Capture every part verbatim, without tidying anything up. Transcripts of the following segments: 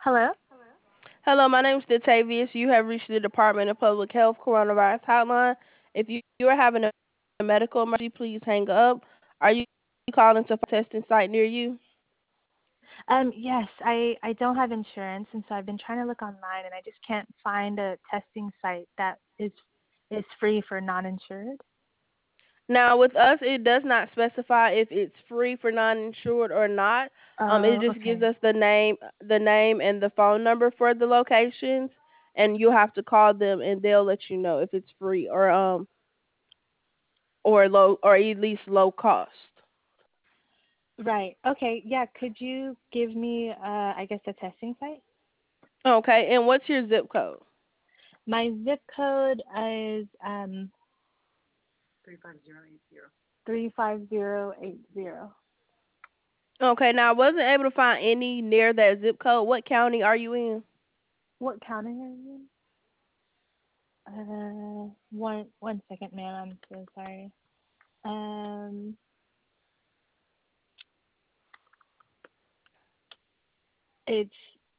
Hello? Hello, my name is Datavius. You have reached the Department of Public Health Coronavirus Hotline. If you you are having a medical emergency, please hang up. Are you calling to a testing site near you? Um, yes, I, I don't have insurance, and so I've been trying to look online, and I just can't find a testing site that is is free for non-insured. Now, with us, it does not specify if it's free for non-insured or not. Um, it Oh, just gives okay. us the name, the name and the phone number for the locations, and you have to call them, and they'll let you know if it's free or um or low or at least low cost. Right. Okay. Yeah. Could you give me, uh, I guess, a testing site? Okay, and what's your zip code? My zip code is um three five zero eight zero. Okay, now I wasn't able to find any near that zip code. What county are you in? What county are you in? Uh, one one second, ma'am. I'm so sorry. Um, it's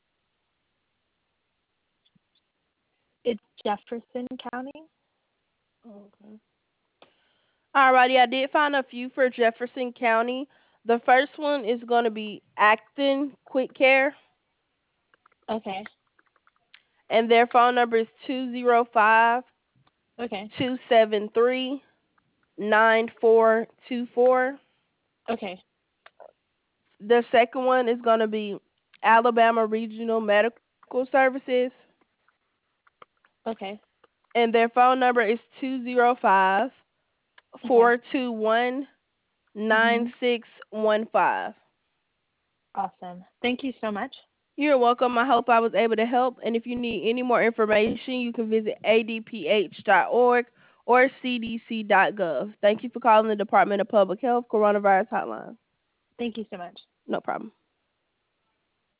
it's Jefferson County. Okay. Alrighty, I did find a few for Jefferson County. The first one is going to be Acton Quick Care, Okay. and their phone number is two zero five Okay. two seven three nine four two four. Okay. The second one is going to be Alabama Regional Medical Services, Okay. and their phone number is two zero five Okay. four two one nine Mhm. six one five. Awesome. Thank you so much. You're welcome. I hope I was able to help. And if you need any more information, you can visit a d p h dot org or c d c dot gov. Thank you for calling the Department of Public Health Coronavirus Hotline. Thank you so much. No problem.